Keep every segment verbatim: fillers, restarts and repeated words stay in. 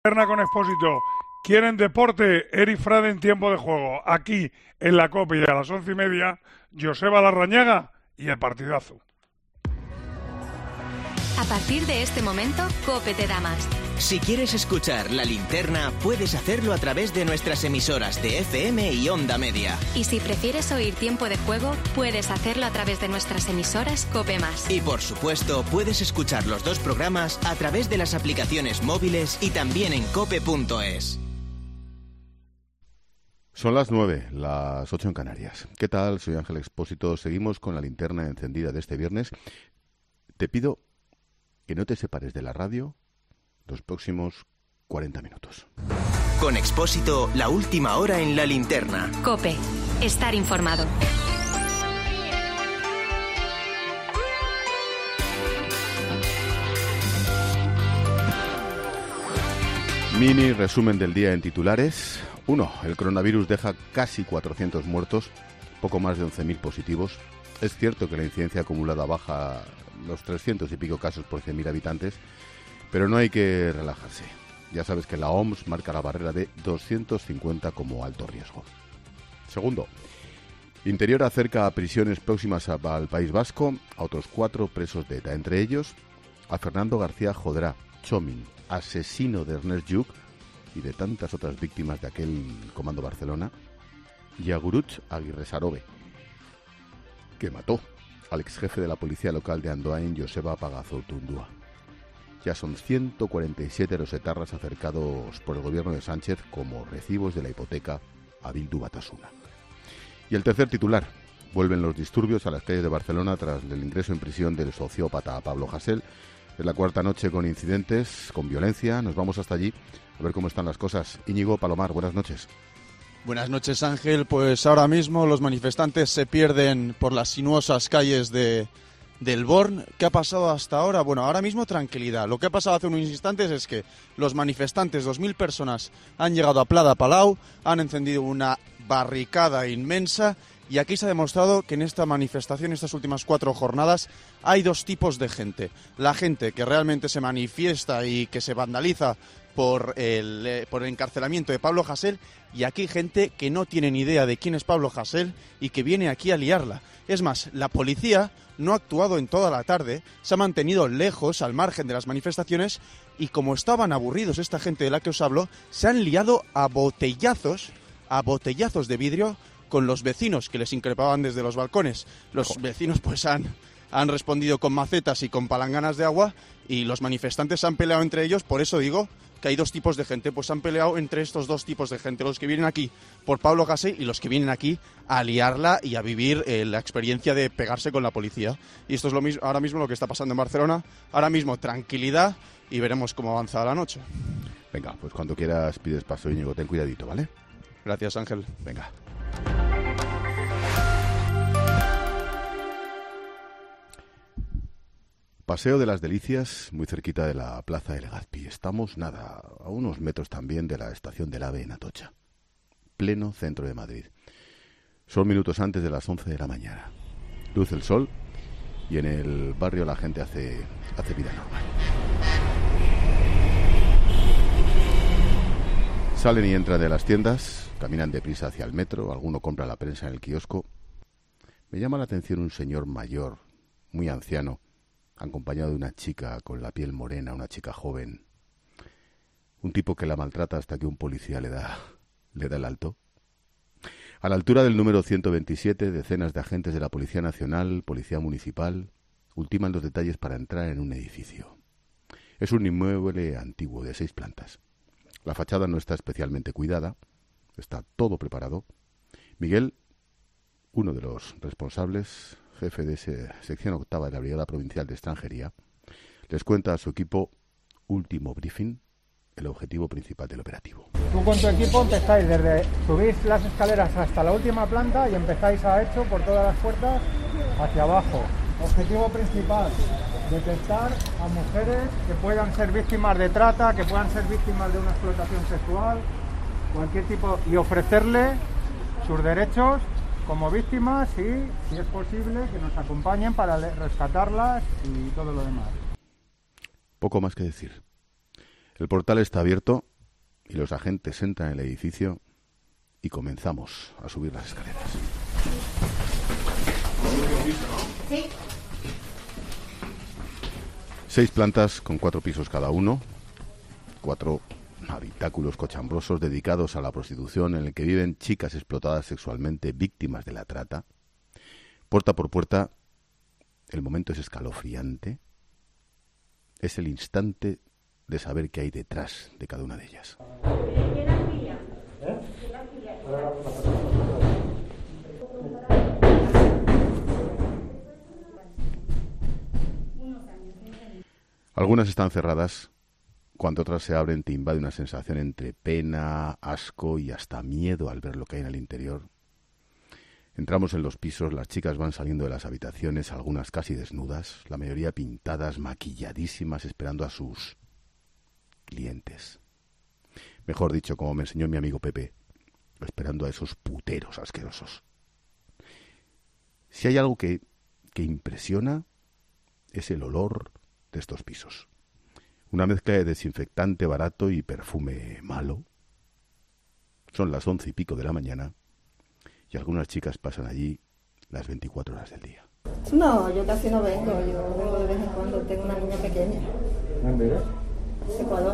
Linterna con Expósito. Quieren deporte, Eric Frade en tiempo de juego. Aquí, en la COPE, y a las once y media, Joseba Larrañaga y el partidazo. A partir de este momento, COPE te da más. Si quieres escuchar La Linterna, puedes hacerlo a través de nuestras emisoras de F M y Onda Media. Y si prefieres oír tiempo de juego, puedes hacerlo a través de nuestras emisoras COPE más. Y por supuesto, puedes escuchar los dos programas a través de las aplicaciones móviles y también en cope punto es. Son las nueve, las ocho en Canarias. ¿Qué tal? Soy Ángel Expósito. Seguimos con la linterna encendida de este viernes. Te pido que no te separes de la radio los próximos cuarenta minutos. Con Expósito, la última hora en La Linterna. COPE. Estar informado. Mini resumen del día en titulares. uno. El coronavirus deja casi cuatrocientos muertos, poco más de once mil positivos. Es cierto que la incidencia acumulada baja los trescientos y pico casos por cien mil habitantes, pero no hay que relajarse. Ya sabes que la O M S marca la barrera de doscientos cincuenta como alto riesgo. Segundo, Interior acerca a prisiones próximas al País Vasco a otros cuatro presos de ETA, entre ellos a Fernando García Jodrá, Chomin, asesino de Ernest Lluch y de tantas otras víctimas de aquel Comando Barcelona, y a Guruch Aguirre Sarobe, que mató al ex jefe de la policía local de Andoain, Joseba Pagazaurtundúa. Ya son ciento cuarenta y siete los etarras acercados por el gobierno de Sánchez como recibos de la hipoteca a Bildu Batasuna. Y el tercer titular: vuelven los disturbios a las calles de Barcelona tras el ingreso en prisión del sociópata Pablo Hasél. Es la cuarta noche con incidentes, con violencia. Nos vamos hasta allí a ver cómo están las cosas. Íñigo Palomar, buenas noches. Buenas noches, Ángel. Pues ahora mismo los manifestantes se pierden por las sinuosas calles de del Born. ¿Qué ha pasado hasta ahora? Bueno, ahora mismo tranquilidad. Lo que ha pasado hace unos instantes es que los manifestantes, dos mil personas, han llegado a Plada Palau, han encendido una barricada inmensa y aquí se ha demostrado que en esta manifestación, estas últimas cuatro jornadas, hay dos tipos de gente. La gente que realmente se manifiesta y que se vandaliza por el, eh, por el encarcelamiento de Pablo Hasél, y aquí gente que no tiene ni idea de quién es Pablo Hasél y que viene aquí a liarla. Es más, la policía no ha actuado en toda la tarde, se ha mantenido lejos, al margen de las manifestaciones, y como estaban aburridos esta gente de la que os hablo, se han liado a botellazos, a botellazos de vidrio con los vecinos que les increpaban desde los balcones. Los vecinos pues han, han respondido con macetas y con palanganas de agua, y los manifestantes se han peleado entre ellos. Por eso digo que hay dos tipos de gente, pues han peleado entre estos dos tipos de gente, los que vienen aquí por Pablo Hasél y los que vienen aquí a liarla y a vivir eh, la experiencia de pegarse con la policía. Y esto es lo mismo, ahora mismo lo que está pasando en Barcelona. Ahora mismo tranquilidad y veremos cómo avanza la noche. Venga, pues cuando quieras pides paso, Íñigo, ten cuidadito, ¿vale? Gracias, Ángel. Venga. Paseo de las Delicias, muy cerquita de la Plaza de Legazpi. Estamos, nada, a unos metros también de la estación del AVE en Atocha. Pleno centro de Madrid. Son minutos antes de las once de la mañana. Luce el sol y en el barrio la gente hace, hace vida normal. Salen y entran de las tiendas, caminan deprisa hacia el metro, alguno compra la prensa en el kiosco. Me llama la atención un señor mayor, muy anciano, acompañado de una chica con la piel morena, una chica joven. Un tipo que la maltrata hasta que un policía le da, le da el alto. A la altura del número ciento veintisiete, decenas de agentes de la Policía Nacional, Policía Municipal, ultiman los detalles para entrar en un edificio. Es un inmueble antiguo de seis plantas. La fachada no está especialmente cuidada, está todo preparado. Miguel, uno de los responsables, jefe de esa sección octava de la Brigada Provincial de Extranjería, les cuenta a su equipo, último briefing, el objetivo principal del operativo. Tú con tu equipo empezáis desde, subís las escaleras hasta la última planta y empezáis a hecho por todas las puertas hacia abajo. Objetivo principal, detectar a mujeres que puedan ser víctimas de trata, que puedan ser víctimas de una explotación sexual, cualquier tipo, y ofrecerle sus derechos como víctimas y, si es posible, que nos acompañen para rescatarlas y todo lo demás. Poco más que decir. El portal está abierto y los agentes entran en el edificio y comenzamos a subir las escaleras. Sí. Seis plantas con cuatro pisos cada uno, cuatro habitáculos cochambrosos dedicados a la prostitución en el que viven chicas explotadas sexualmente, víctimas de la trata. Puerta por puerta, el momento es escalofriante. Es el instante de saber qué hay detrás de cada una de ellas. Algunas están cerradas, cuando otras se abren te invade una sensación entre pena, asco y hasta miedo al ver lo que hay en el interior. Entramos en los pisos, las chicas van saliendo de las habitaciones, algunas casi desnudas, la mayoría pintadas, maquilladísimas, esperando a sus clientes. Mejor dicho, como me enseñó mi amigo Pepe, esperando a esos puteros asquerosos. Si hay algo que, que impresiona, es el olor de estos pisos. Una mezcla de desinfectante barato y perfume malo. Son las once y pico de la mañana y algunas chicas pasan allí las veinticuatro horas del día. No, yo casi no vengo, yo vengo de vez en cuando, tengo una niña pequeña. ¿Dónde eres? Ecuador.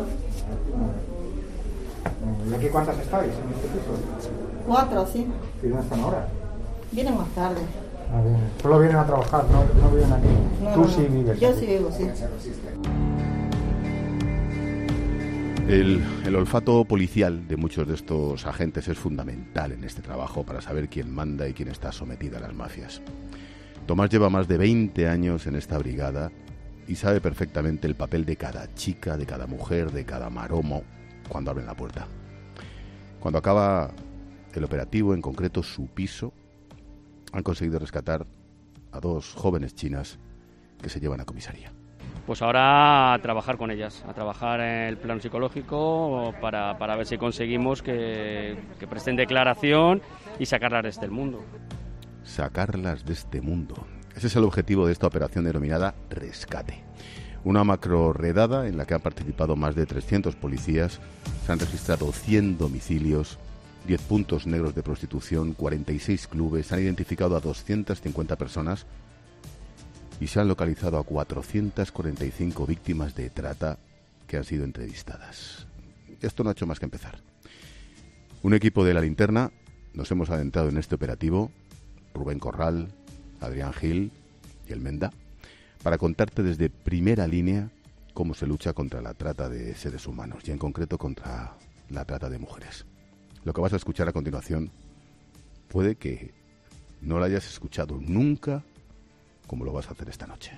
¿Y aquí cuántas estáis en este piso? Cuatro, sí. ¿Y dónde están ahora? Vienen más tarde. Ah, bien. Solo vienen a trabajar, no, no viven aquí. No, Tú no, sí no. vives Yo aquí. sí vivo, sí. El, el olfato policial de muchos de estos agentes es fundamental en este trabajo para saber quién manda y quién está sometido a las mafias. Tomás lleva más de veinte años en esta brigada y sabe perfectamente el papel de cada chica, de cada mujer, de cada maromo cuando abren la puerta. Cuando acaba el operativo, en concreto su piso, han conseguido rescatar a dos jóvenes chinas que se llevan a comisaría. Pues ahora a trabajar con ellas, a trabajar en el plano psicológico para, para ver si conseguimos que, que presten declaración y sacarlas de este mundo. Sacarlas de este mundo. Ese es el objetivo de esta operación denominada Rescate. Una macro redada en la que han participado más de trescientos policías, se han registrado cien domicilios, diez puntos negros de prostitución, cuarenta y seis clubes, se han identificado a doscientas cincuenta personas y se han localizado a cuatrocientas cuarenta y cinco víctimas de trata que han sido entrevistadas. Esto no ha hecho más que empezar. Un equipo de La Linterna nos hemos adentrado en este operativo, Rubén Corral, Adrián Gil y el Menda, para contarte desde primera línea cómo se lucha contra la trata de seres humanos y en concreto contra la trata de mujeres. Lo que vas a escuchar a continuación puede que no lo hayas escuchado nunca como lo vas a hacer esta noche.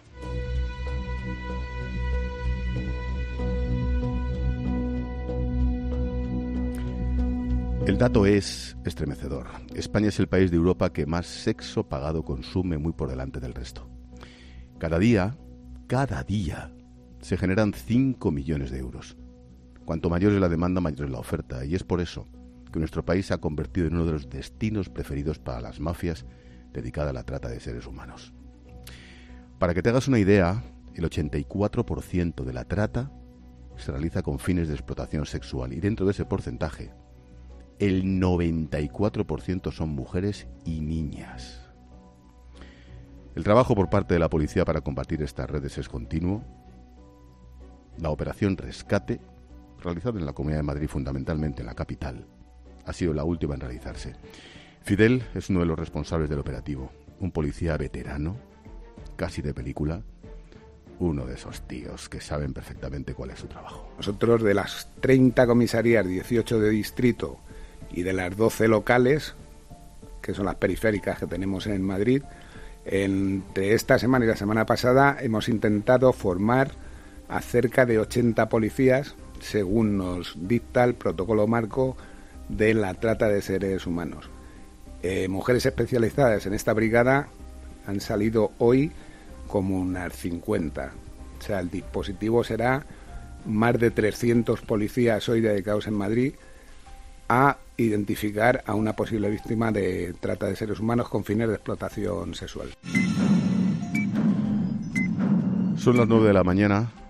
El dato es estremecedor. España es el país de Europa que más sexo pagado consume, muy por delante del resto. Cada día, cada día, se generan cinco millones de euros. Cuanto mayor es la demanda, mayor es la oferta, y es por eso que nuestro país se ha convertido en uno de los destinos preferidos para las mafias dedicadas a la trata de seres humanos. Para que te hagas una idea, el ochenta y cuatro por ciento de la trata se realiza con fines de explotación sexual y dentro de ese porcentaje, el noventa y cuatro por ciento son mujeres y niñas. El trabajo por parte de la policía para combatir estas redes es continuo. La operación Rescate, realizada en la Comunidad de Madrid, fundamentalmente en la capital, ha sido la última en realizarse. Fidel es uno de los responsables del operativo, un policía veterano, casi de película, uno de esos tíos que saben perfectamente cuál es su trabajo. Nosotros, de las treinta comisarías, dieciocho de distrito y de las doce locales, que son las periféricas que tenemos en Madrid, entre esta semana y la semana pasada hemos intentado formar a cerca de ochenta policías, según nos dicta el protocolo marco de la trata de seres humanos. Eh, mujeres especializadas en esta brigada han salido hoy como unas cincuenta. O sea, el dispositivo será más de trescientos policías hoy dedicados en Madrid a identificar a una posible víctima de trata de seres humanos con fines de explotación sexual. Son las nueve de la mañana,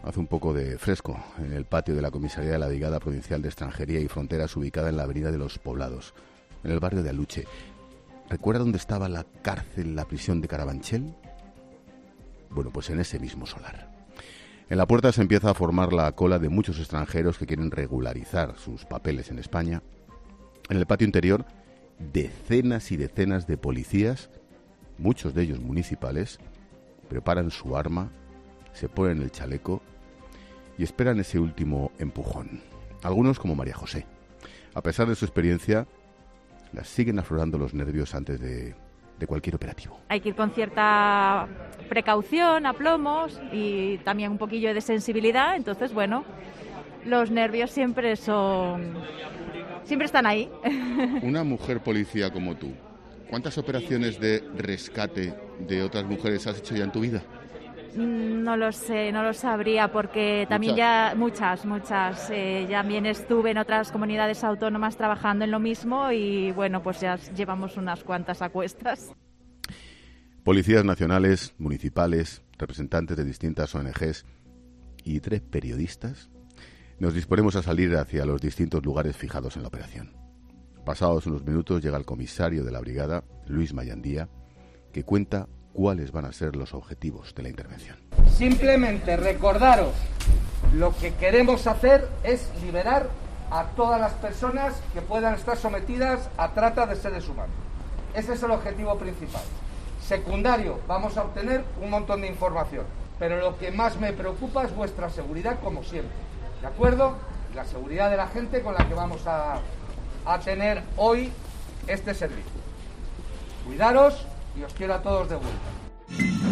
hace un poco de fresco en el patio de la comisaría de la Brigada Provincial de Extranjería y Fronteras, ubicada en la Avenida de los Poblados, en el barrio de Aluche. ¿Recuerda dónde estaba la cárcel, la prisión de Carabanchel? Bueno, pues en ese mismo solar. En la puerta se empieza a formar la cola de muchos extranjeros que quieren regularizar sus papeles en España. En el patio interior, decenas y decenas de policías, muchos de ellos municipales, preparan su arma, se ponen el chaleco y esperan ese último empujón. Algunos, como María José, a pesar de su experiencia, las siguen aflorando los nervios antes de, de cualquier operativo. Hay que ir con cierta precaución, aplomos y también un poquillo de sensibilidad. Entonces, bueno, los nervios siempre son... siempre están ahí. Una mujer policía como tú, ¿cuántas operaciones de rescate de otras mujeres has hecho ya en tu vida? No lo sé, no lo sabría porque también ¿Muchas? ya muchas, muchas. Eh, ya también estuve en otras comunidades autónomas trabajando en lo mismo y bueno, pues ya llevamos unas cuantas a cuestas. Policías nacionales, municipales, representantes de distintas O N Ges y tres periodistas nos disponemos a salir hacia los distintos lugares fijados en la operación. Pasados unos minutos llega el comisario de la brigada, Luis Mayandía, que cuenta cuáles van a ser los objetivos de la intervención. Simplemente recordaros, lo que queremos hacer es liberar a todas las personas que puedan estar sometidas a trata de seres humanos. Ese es el objetivo principal. Secundario, vamos a obtener un montón de información, pero lo que más me preocupa es vuestra seguridad, como siempre. ¿De acuerdo? La seguridad de la gente con la que vamos a, a tener hoy este servicio. Cuidaros y os quiero a todos de vuelta.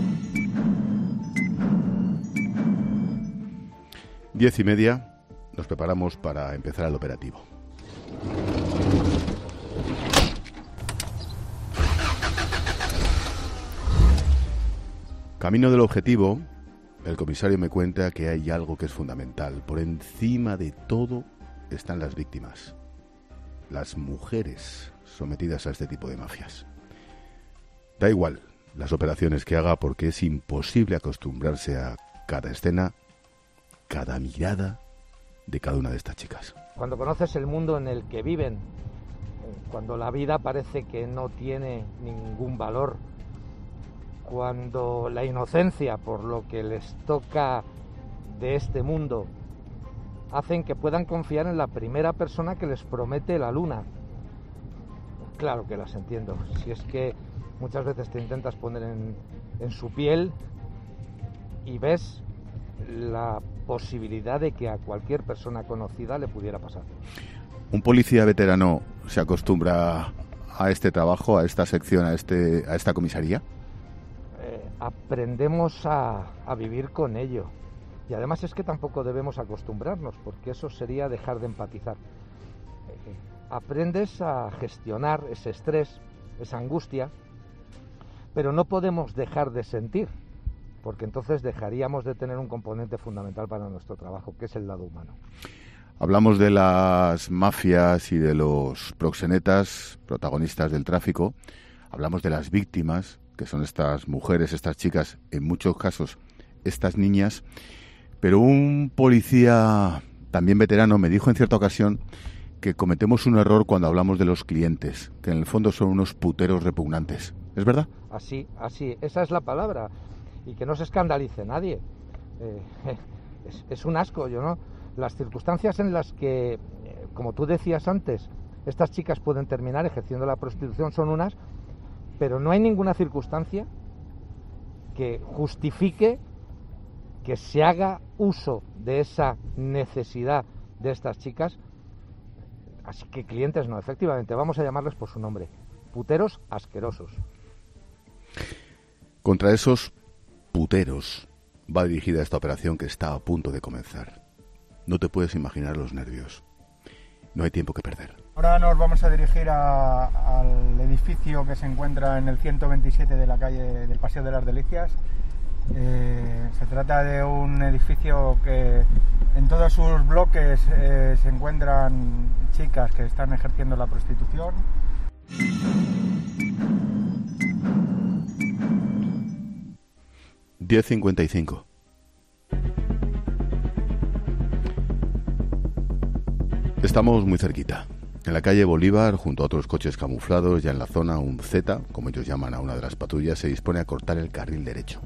Diez y media, nos preparamos para empezar el operativo. Camino del objetivo, el comisario me cuenta que hay algo que es fundamental. Por encima de todo están las víctimas, las mujeres sometidas a este tipo de mafias. Da igual las operaciones que haga porque es imposible acostumbrarse a cada escena, cada mirada de cada una de estas chicas. Cuando conoces el mundo en el que viven, cuando la vida parece que no tiene ningún valor, cuando la inocencia por lo que les toca de este mundo hacen que puedan confiar en la primera persona que les promete la luna. Claro que las entiendo, si es que muchas veces te intentas poner en, en su piel y ves la posibilidad de que a cualquier persona conocida le pudiera pasar. ¿Un policía veterano se acostumbra a este trabajo, a esta sección, a, este, a esta comisaría? Eh, aprendemos a, a vivir con ello. Y además es que tampoco debemos acostumbrarnos, porque eso sería dejar de empatizar. Eh, aprendes a gestionar ese estrés, esa angustia, pero no podemos dejar de sentir, porque entonces dejaríamos de tener un componente fundamental para nuestro trabajo, que es el lado humano. Hablamos de las mafias y de los proxenetas, protagonistas del tráfico. Hablamos de las víctimas, que son estas mujeres, estas chicas, en muchos casos estas niñas. Pero un policía también veterano me dijo en cierta ocasión que cometemos un error cuando hablamos de los clientes, que en el fondo son unos puteros repugnantes. ¿Es verdad? Así, así, esa es la palabra. Y que no se escandalice nadie. Eh, es, es un asco, yo no. Las circunstancias en las que, eh, como tú decías antes, estas chicas pueden terminar ejerciendo la prostitución son unas, pero no hay ninguna circunstancia que justifique que se haga uso de esa necesidad de estas chicas. Así que clientes no, efectivamente, vamos a llamarles por su nombre, puteros asquerosos. Contra esos puteros va dirigida esta operación que está a punto de comenzar. No te puedes imaginar los nervios. No hay tiempo que perder. Ahora nos vamos a dirigir a, al edificio que se encuentra en el ciento veintisiete de la calle del Paseo de las Delicias. Eh, se trata de un edificio que en todos sus bloques eh, se encuentran chicas que están ejerciendo la prostitución. diez cincuenta y cinco. Estamos muy cerquita. En la calle Bolívar, junto a otros coches camuflados, ya en la zona, un Z, como ellos llaman a una de las patrullas, se dispone a cortar el carril derecho.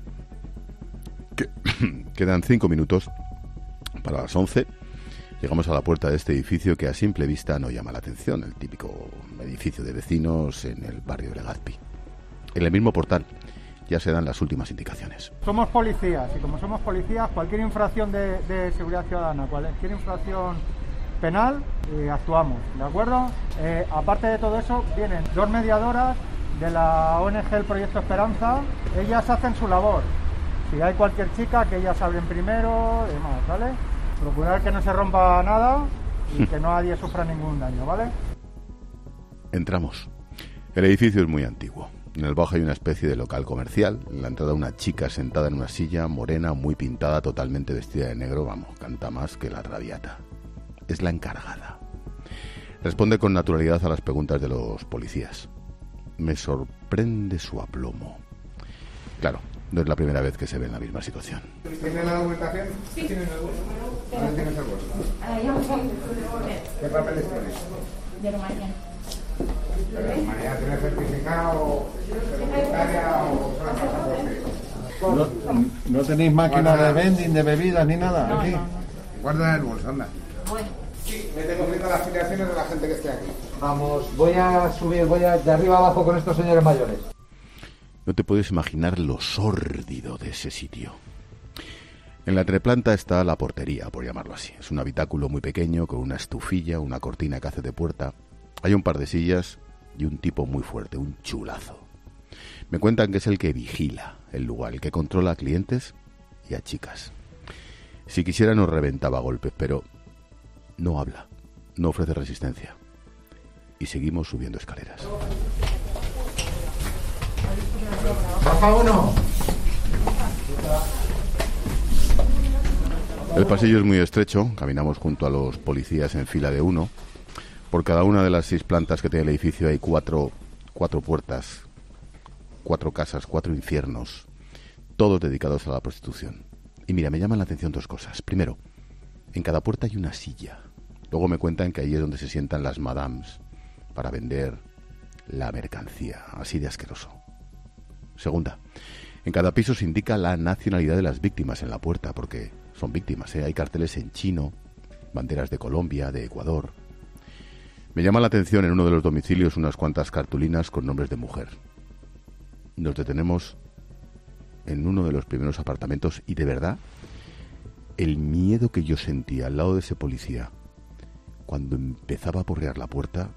Que, quedan cinco minutos para las once. Llegamos a la puerta de este edificio que a simple vista no llama la atención, el típico edificio de vecinos en el barrio de Legazpi. En el mismo portal ya se dan las últimas indicaciones. Somos policías y como somos policías, cualquier infracción de, de seguridad ciudadana, cualquier infracción penal, eh, actuamos, ¿de acuerdo? Eh, aparte de todo eso, vienen dos mediadoras de la O N G El Proyecto Esperanza. Ellas hacen su labor. Si hay cualquier chica, que ellas hablen primero y demás, ¿vale? Procurar que no se rompa nada y que nadie sufra ningún daño, ¿vale? Entramos. El edificio es muy antiguo. En el bajo hay una especie de local comercial. En la entrada una chica sentada en una silla, morena, muy pintada, totalmente vestida de negro. Vamos, canta más que la Traviata. Es la encargada. Responde con naturalidad a las preguntas de los policías. Me sorprende su aplomo. Claro, no es la primera vez que se ve en la misma situación. ¿Tiene la documentación? Sí. ¿Tiene la documentación? ¿Dónde tienes el bolso? ¿Qué papeles tienes? De Rumanía. ¿De Rumanía tiene certificado, secretaria o solo pasaporte? No, no tenéis máquina de vending, de bebidas ni nada no, aquí. No, no. Guarda el bolso, anda. Bueno. Sí, me tengo viendo las filiaciones de la gente que esté aquí. Vamos, voy a subir, voy a de arriba abajo con estos señores mayores. No te puedes imaginar lo sórdido de ese sitio. En la entreplanta está la portería, por llamarlo así. Es un habitáculo muy pequeño con una estufilla, una cortina que hace de puerta. Hay un par de sillas y un tipo muy fuerte, un chulazo. Me cuentan que es el que vigila el lugar, el que controla a clientes y a chicas. Si quisiera nos reventaba a golpes, pero no habla, no ofrece resistencia. Y seguimos subiendo escaleras. ¡Baja uno! El pasillo es muy estrecho, caminamos junto a los policías en fila de uno. Por cada una de las seis plantas que tiene el edificio hay cuatro, cuatro puertas, cuatro casas, cuatro infiernos, todos dedicados a la prostitución. Y mira, me llaman la atención dos cosas. Primero, en cada puerta hay una silla. Luego me cuentan que ahí es donde se sientan las madames para vender la mercancía, así de asqueroso. Segunda, en cada piso se indica la nacionalidad de las víctimas en la puerta, porque son víctimas, ¿eh? Hay carteles en chino, banderas de Colombia, de Ecuador. Me llama la atención en uno de los domicilios unas cuantas cartulinas con nombres de mujer. Nos detenemos en uno de los primeros apartamentos y de verdad, el miedo que yo sentía al lado de ese policía cuando empezaba a porrear la puerta.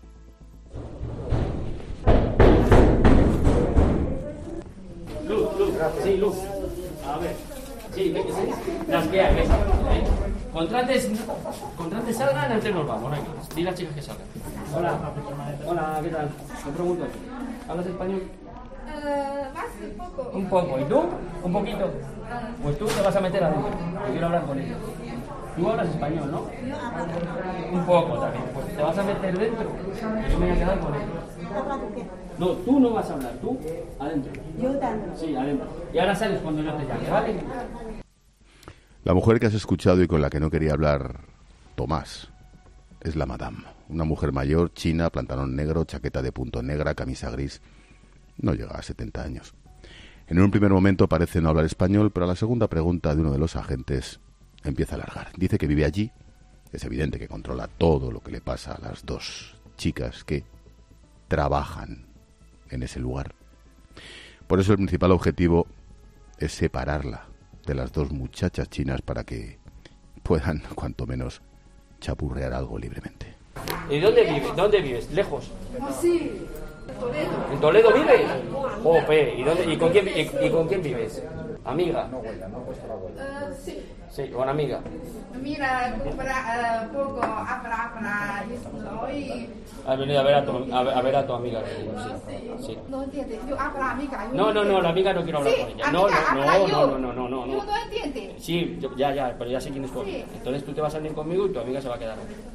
Luz, luz, sí, luz. A ver, sí, ve que sí. Las que hay, ¿ves? ¿Eh? Contrates, contrates salgan, antes nos vamos, venga. Dile a las chicas que salgan. Hola, hola, ¿qué tal? Te pregunto, ¿hablas español? Uh, más un poco. Un poco, ¿y tú? Un poquito. Pues tú te vas a meter adentro. Yo quiero hablar con ellos. Tú hablas español, ¿no? Un poco también. Pues te vas a meter dentro. Y yo me voy a quedar con ellos. No, tú no vas a hablar, tú adentro. Yo dentro. Sí, adentro. Y ahora sales cuando yo te llame, ¿vale? La mujer que has escuchado y con la que no quería hablar Tomás es la madame. Una mujer mayor, china, pantalón negro, chaqueta de punto negra, camisa gris. No llega a setenta años. En un primer momento parece no hablar español, pero a la segunda pregunta de uno de los agentes empieza a alargar. Dice que vive allí. Es evidente que controla todo lo que le pasa a las dos chicas que trabajan en ese lugar. Por eso el principal objetivo es separarla de las dos muchachas chinas para que puedan, cuanto menos, chapurrear algo libremente. ¿Y dónde vives? ¿Dónde vives? ¿Lejos? Sí, Toledo. ¿En Toledo vives? Jope, ¿y, dónde, y, con quién, y, y con quién vives? ¿Amiga? Uh, sí. Sí, con amiga. Mira, compra uh, poco para para esto y... Has venido a ver a tu, a, a ver a tu amiga. Sí. Sí. No entiendes, yo hablo amiga. Yo no, no, no, la amiga no quiero hablar sí, con ella. Amiga, No, no, no, no, no, no, no, no. Yo no entiendo. Sí, yo, ya, ya, pero ya sé quién es tu amiga. Sí. Entonces tú te vas a venir conmigo y tu amiga se va a quedar aquí.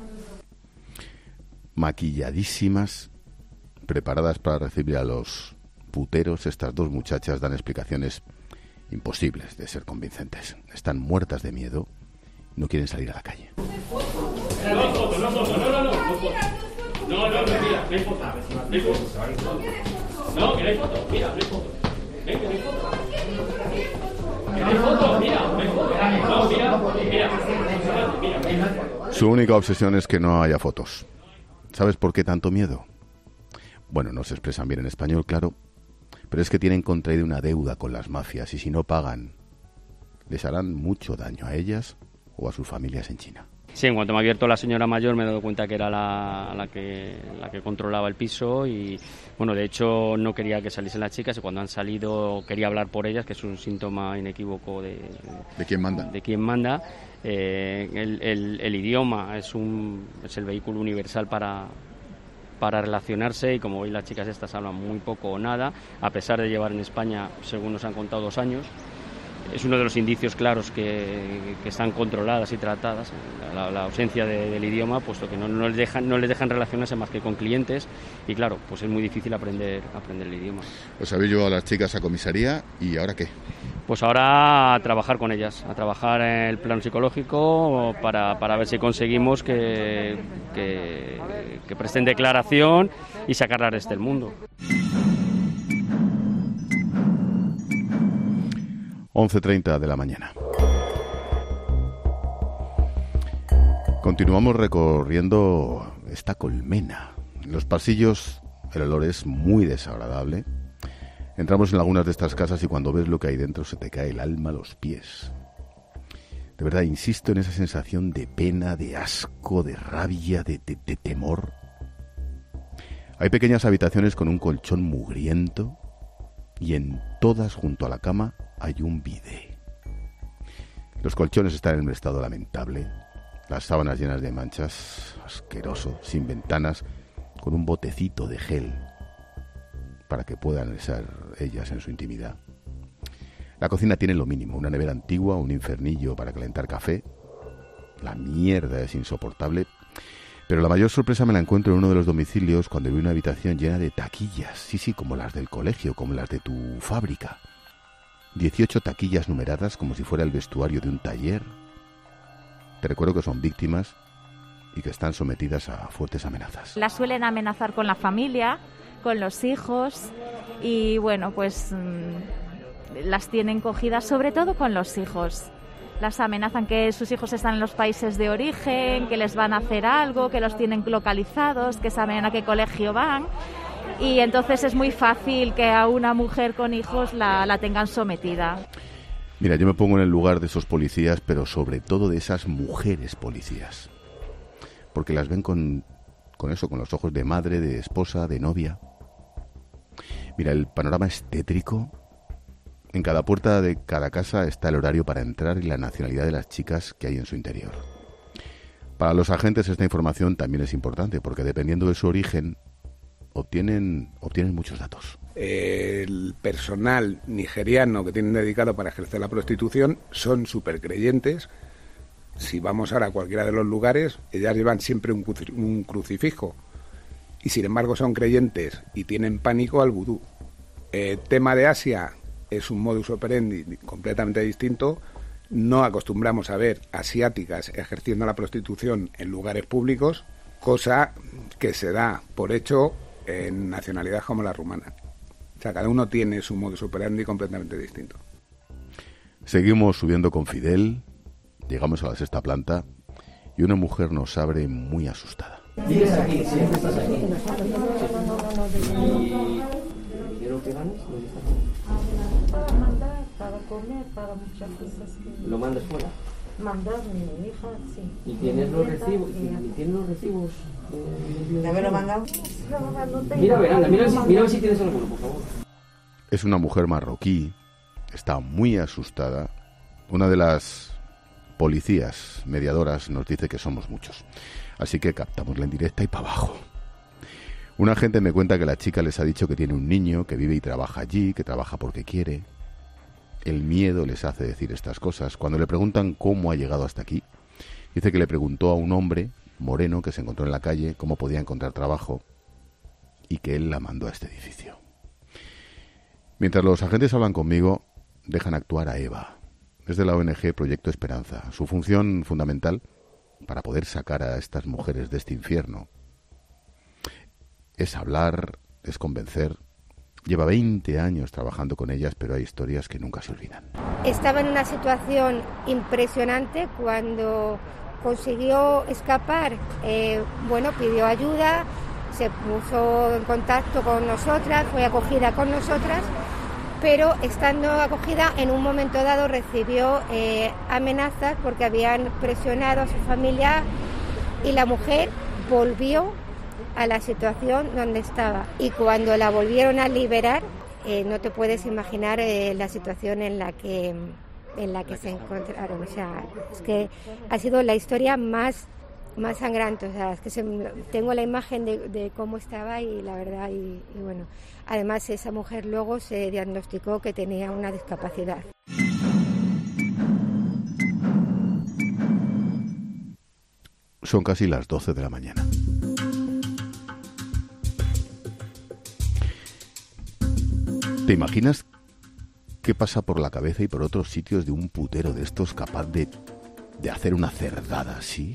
Maquilladísimas, preparadas para recibir a los puteros, estas dos muchachas dan explicaciones imposibles de ser convincentes. Están muertas de miedo, no quieren salir a la calle. No hay foto, no foto, no, no, no, no foto. No, no, no, mira, no hay foto. No hay foto. No, que no hay foto, mira, no hay foto. Ven, que no hay foto. Que no hay foto, mira, no hay foto. No, mira, mira, mira. Su única obsesión es que no haya fotos. ¿Sabes por qué tanto miedo? Bueno, no se expresan bien en español, claro, pero es que tienen contraído una deuda con las mafias y si no pagan, les harán mucho daño a ellas o a sus familias en China. Sí, en cuanto me ha abierto la señora mayor me he dado cuenta que era la, la, que, la que controlaba el piso y, bueno, de hecho no quería que saliesen las chicas y cuando han salido quería hablar por ellas, que es un síntoma inequívoco de... ¿De quién manda? De quién manda. Eh, el, el, el idioma es, un, es el vehículo universal para... para relacionarse y como veis las chicas estas hablan muy poco o nada, a pesar de llevar en España, según nos han contado, dos años. Es uno de los indicios claros que, que están controladas y tratadas, la, la ausencia de, del idioma, puesto que no, no, les dejan, no les dejan relacionarse más que con clientes y claro, pues es muy difícil aprender, aprender el idioma. Os habéis llevado a las chicas a comisaría y ¿ahora qué? Pues ahora a trabajar con ellas, a trabajar en el plano psicológico para, para ver si conseguimos que, que, que presten declaración y sacarlas del mundo. once treinta de la mañana. Continuamos recorriendo esta colmena. En los pasillos el olor es muy desagradable. Entramos en algunas de estas casas y cuando ves lo que hay dentro se te cae el alma a los pies. De verdad, insisto en esa sensación de pena, de asco, de rabia, de, de, de temor. Hay pequeñas habitaciones con un colchón mugriento y en todas, junto a la cama, hay un bidé. Los colchones están en un estado lamentable, las sábanas llenas de manchas, asqueroso, sin ventanas, con un botecito de gel para que puedan estar ellas en su intimidad. La cocina tiene lo mínimo, una nevera antigua, un infernillo para calentar café. La mierda es insoportable, pero la mayor sorpresa me la encuentro en uno de los domicilios cuando vi una habitación llena de taquillas, sí, sí, como las del colegio, como las de tu fábrica. dieciocho taquillas numeradas como si fuera el vestuario de un taller. Te recuerdo que son víctimas y que están sometidas a fuertes amenazas. Las suelen amenazar con la familia, con los hijos y bueno, pues mmm, las tienen cogidas sobre todo con los hijos. Las amenazan que sus hijos están en los países de origen, que les van a hacer algo, que los tienen localizados, que saben a qué colegio van. Y entonces es muy fácil que a una mujer con hijos la, la tengan sometida. Mira, yo me pongo en el lugar de esos policías, pero sobre todo de esas mujeres policías. Porque las ven con, con eso, con los ojos de madre, de esposa, de novia. Mira, el panorama es tétrico. En cada puerta de cada casa está el horario para entrar y la nacionalidad de las chicas que hay en su interior. Para los agentes esta información también es importante, porque dependiendo de su origen, obtienen, obtienen muchos datos. El personal nigeriano que tienen dedicado para ejercer la prostitución son súper creyentes. Si vamos ahora a cualquiera de los lugares, ellas llevan siempre un, cruci- un crucifijo. Y sin embargo son creyentes y tienen pánico al vudú. El tema de Asia es un modus operandi completamente distinto. No acostumbramos a ver asiáticas ejerciendo la prostitución en lugares públicos, cosa que se da por hecho en nacionalidades como la rumana. O sea, cada uno tiene su modus operandi completamente distinto. Seguimos subiendo con Fidel, llegamos a la sexta planta y una mujer nos abre muy asustada. ¿Vives aquí? ¿Siempre estás aquí? ¿Y de lo que ganas? Para mandar, para comer, para muchas cosas. Que... ¿Lo mandas fuera? Mandar mi hija, sí. ¿Y tienes los recibos? ¿Y tienes los recibos? ¿De haberlo mandado? Mira, a ver, anda, mira, si, mira a ver si tienes alguno, por favor. Es una mujer marroquí, está muy asustada. Una de las policías mediadoras nos dice que somos muchos, así que captamos la indirecta y para abajo. Un agente me cuenta que la chica les ha dicho que tiene un niño, que vive y trabaja allí, que trabaja porque quiere. El miedo les hace decir estas cosas. Cuando le preguntan cómo ha llegado hasta aquí, dice que le preguntó a un hombre moreno que se encontró en la calle cómo podía encontrar trabajo y que él la mandó a este edificio. Mientras los agentes hablan conmigo, dejan actuar a Eva. Es de la O N G Proyecto Esperanza. Su función fundamental para poder sacar a estas mujeres de este infierno es hablar, es convencer. Lleva veinte años trabajando con ellas, pero hay historias que nunca se olvidan. Estaba en una situación impresionante cuando consiguió escapar. Eh, bueno, pidió ayuda, se puso en contacto con nosotras, fue acogida con nosotras, pero estando acogida en un momento dado recibió eh, amenazas porque habían presionado a su familia y la mujer volvió a la situación donde estaba. Y cuando la volvieron a liberar, eh, no te puedes imaginar eh, la situación en la que en la que se encontraron. O sea, es que ha sido la historia más más sangrante. O sea, es que se, tengo la imagen de, de cómo estaba y la verdad y, y bueno, además esa mujer luego se diagnosticó que tenía una discapacidad. Son casi las doce de la mañana. ¿Te imaginas qué pasa por la cabeza y por otros sitios de un putero de estos capaz de, de hacer una cerdada así?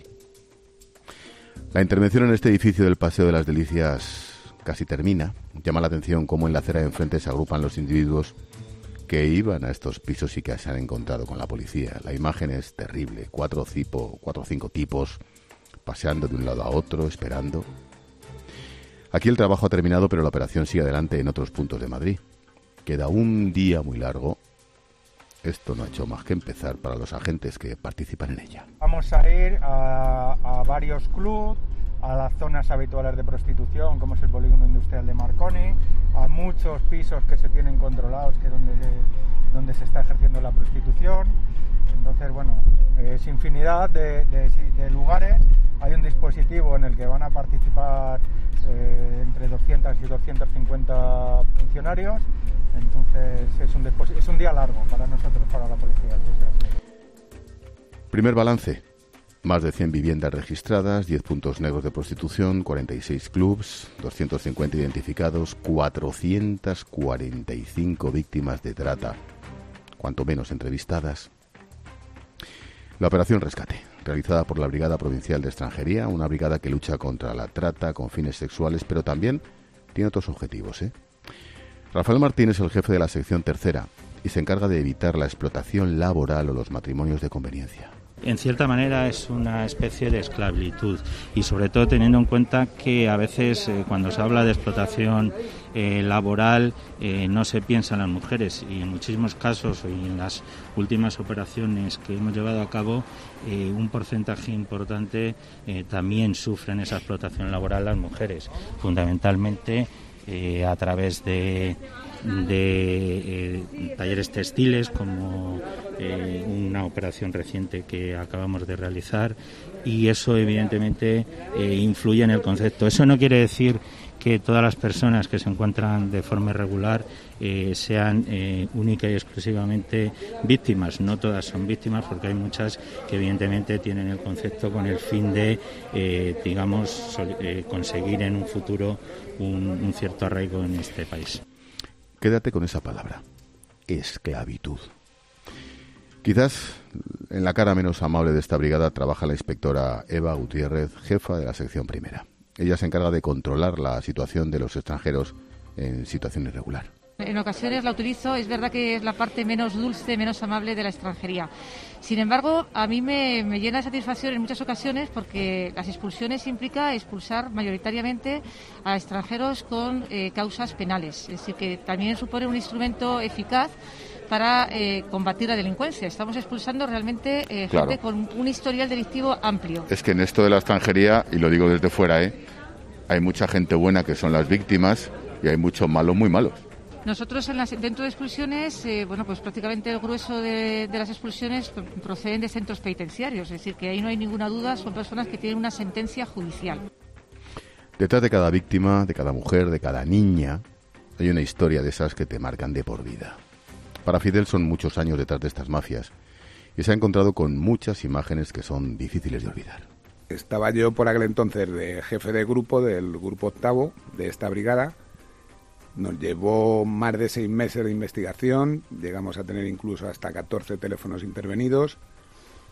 La intervención en este edificio del Paseo de las Delicias casi termina. Llama la atención cómo en la acera de enfrente se agrupan los individuos que iban a estos pisos y que se han encontrado con la policía. La imagen es terrible. Cuatro, cipo, cuatro o cinco tipos paseando de un lado a otro, esperando. Aquí el trabajo ha terminado, pero la operación sigue adelante en otros puntos de Madrid. Queda un día muy largo. Esto no ha hecho más que empezar para los agentes que participan en ella. Vamos a ir a, a varios clubs, a las zonas habituales de prostitución, como es el polígono industrial de Marconi, a muchos pisos que se tienen controlados, que es donde, donde se está ejerciendo la prostitución. Entonces, bueno, es infinidad de, de, de lugares. Hay un dispositivo en el que van a participar eh, entre doscientos y doscientos cincuenta funcionarios. Entonces es un, es un día largo para nosotros, para la policía. Sí, sí. Primer balance. Más de cien viviendas registradas, diez puntos negros de prostitución, cuarenta y seis clubs, doscientos cincuenta identificados, cuatrocientas cuarenta y cinco víctimas de trata, cuanto menos entrevistadas. La operación Rescate, realizada por la Brigada Provincial de Extranjería, una brigada que lucha contra la trata con fines sexuales, pero también tiene otros objetivos, ¿eh? Rafael Martín es el jefe de la sección tercera y se encarga de evitar la explotación laboral o los matrimonios de conveniencia. En cierta manera es una especie de esclavitud y sobre todo teniendo en cuenta que a veces eh, cuando se habla de explotación eh, laboral eh, no se piensa en las mujeres y en muchísimos casos y en las últimas operaciones que hemos llevado a cabo eh, un porcentaje importante eh, también sufren esa explotación laboral las mujeres, fundamentalmente eh, a través de de eh, talleres textiles como eh, una operación reciente que acabamos de realizar y eso evidentemente eh, influye en el concepto. Eso no quiere decir que todas las personas que se encuentran de forma irregular eh, sean eh, única y exclusivamente víctimas. No todas son víctimas porque hay muchas que evidentemente tienen el concepto con el fin de, eh, digamos, sol, eh, conseguir en un futuro un, un cierto arraigo en este país. Quédate con esa palabra, esclavitud. Quizás en la cara menos amable de esta brigada trabaja la inspectora Eva Gutiérrez, jefa de la sección primera. Ella se encarga de controlar la situación de los extranjeros en situación irregular. En ocasiones la utilizo, es verdad que es la parte menos dulce, menos amable de la extranjería. Sin embargo, a mí me, me llena de satisfacción en muchas ocasiones porque las expulsiones implica expulsar mayoritariamente a extranjeros con eh, causas penales. Es decir, que también supone un instrumento eficaz para eh, combatir la delincuencia. Estamos expulsando realmente eh, Claro. gente con un historial delictivo amplio. Es que en esto de la extranjería, y lo digo desde fuera, ¿eh? hay mucha gente buena que son las víctimas y hay muchos malos muy malos. Nosotros en las, dentro de expulsiones, eh, bueno, pues prácticamente el grueso de, de las expulsiones proceden de centros penitenciarios, es decir, que ahí no hay ninguna duda, son personas que tienen una sentencia judicial. Detrás de cada víctima, de cada mujer, de cada niña, hay una historia de esas que te marcan de por vida. Para Fidel son muchos años detrás de estas mafias y se ha encontrado con muchas imágenes que son difíciles de olvidar. Estaba yo por aquel entonces de jefe de grupo, del grupo octavo de esta brigada. Nos llevó más de seis meses de investigación, llegamos a tener incluso hasta catorce teléfonos intervenidos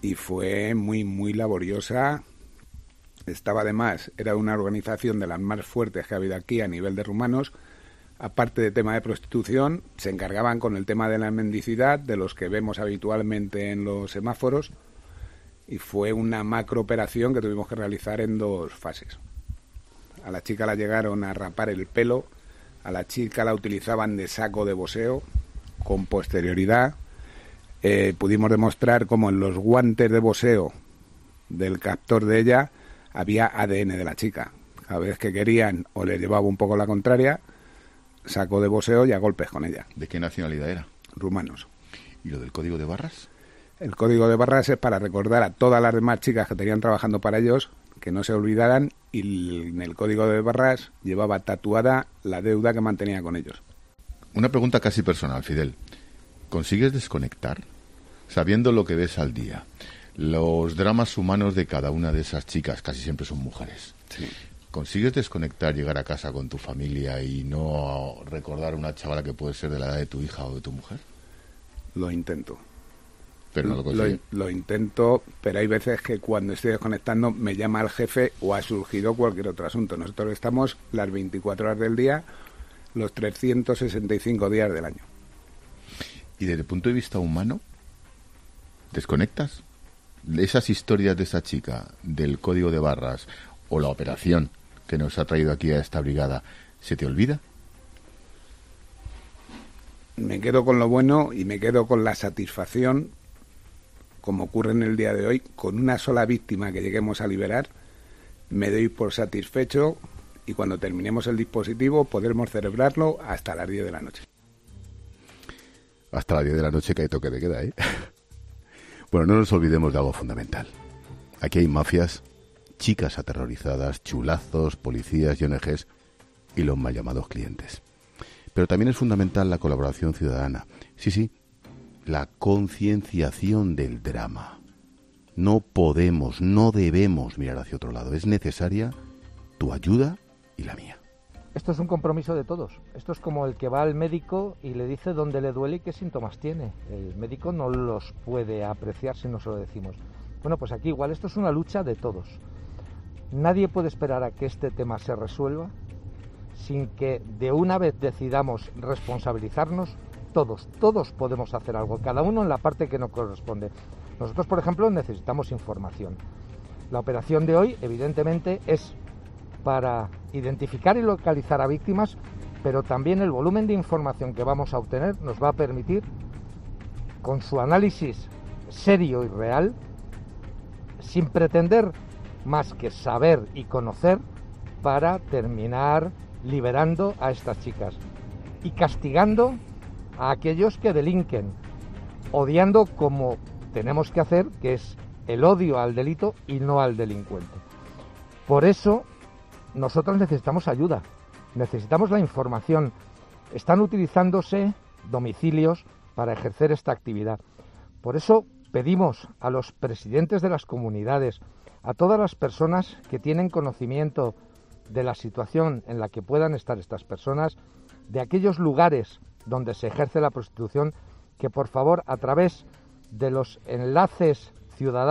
y fue muy, muy laboriosa. Estaba además, era una organización de las más fuertes que ha habido aquí a nivel de rumanos. Aparte de tema de prostitución, se encargaban con el tema de la mendicidad, de los que vemos habitualmente en los semáforos, y fue una macro operación que tuvimos que realizar en dos fases. A la chica la llegaron a rapar el pelo, a la chica la utilizaban de saco de boxeo, con posterioridad. Eh, pudimos demostrar cómo en los guantes de boxeo del captor de ella había A D N de la chica. Cada vez que querían o le llevaba un poco la contraria, saco de boxeo y a golpes con ella. ¿De qué nacionalidad era? Rumanos. ¿Y lo del código de barras? El código de barras es para recordar a todas las demás chicas que tenían trabajando para ellos que no se olvidaran, y en el código de barras llevaba tatuada la deuda que mantenía con ellos. Una pregunta casi personal, Fidel. ¿Consigues desconectar? Sabiendo lo que ves al día, los dramas humanos de cada una de esas chicas, casi siempre son mujeres. Sí. ¿Consigues desconectar, llegar a casa con tu familia y no recordar a una chavala que puede ser de la edad de tu hija o de tu mujer? Lo intento. Pero no lo Lo, consigues. lo intento, pero hay veces que cuando estoy desconectando me llama el jefe o ha surgido cualquier otro asunto. Nosotros estamos las veinticuatro horas del día, los trescientos sesenta y cinco días del año. ¿Y desde el punto de vista humano, desconectas? Esas historias de esa chica, del código de barras o la operación que nos ha traído aquí a esta brigada, ¿se te olvida? Me quedo con lo bueno y me quedo con la satisfacción, como ocurre en el día de hoy, con una sola víctima que lleguemos a liberar, me doy por satisfecho, y cuando terminemos el dispositivo podremos celebrarlo hasta las diez de la noche. Hasta las diez de la noche que hay toque de queda, ¿eh? Bueno, no nos olvidemos de algo fundamental. Aquí hay mafias, chicas aterrorizadas, chulazos, policías y O N Ges y los mal llamados clientes. Pero también es fundamental la colaboración ciudadana. Sí, sí, la concienciación del drama. No podemos, no debemos mirar hacia otro lado. Es necesaria tu ayuda y la mía. Esto es un compromiso de todos. Esto es como el que va al médico y le dice dónde le duele y qué síntomas tiene. El médico no los puede apreciar si no se lo decimos. Bueno, pues aquí igual, esto es una lucha de todos. Nadie puede esperar a que este tema se resuelva sin que de una vez decidamos responsabilizarnos todos. Todos podemos hacer algo, cada uno en la parte que nos corresponde. Nosotros, por ejemplo, necesitamos información. La operación de hoy, evidentemente, es para identificar y localizar a víctimas, pero también el volumen de información que vamos a obtener nos va a permitir, con su análisis serio y real, sin pretender más que saber y conocer, para terminar liberando a estas chicas y castigando a aquellos que delinquen, odiando como tenemos que hacer, que es el odio al delito y no al delincuente. Por eso nosotros necesitamos ayuda, necesitamos la información. Están utilizándose domicilios para ejercer esta actividad. Por eso pedimos a los presidentes de las comunidades, a todas las personas que tienen conocimiento de la situación en la que puedan estar estas personas, de aquellos lugares donde se ejerce la prostitución, que por favor, a través de los enlaces ciudadanos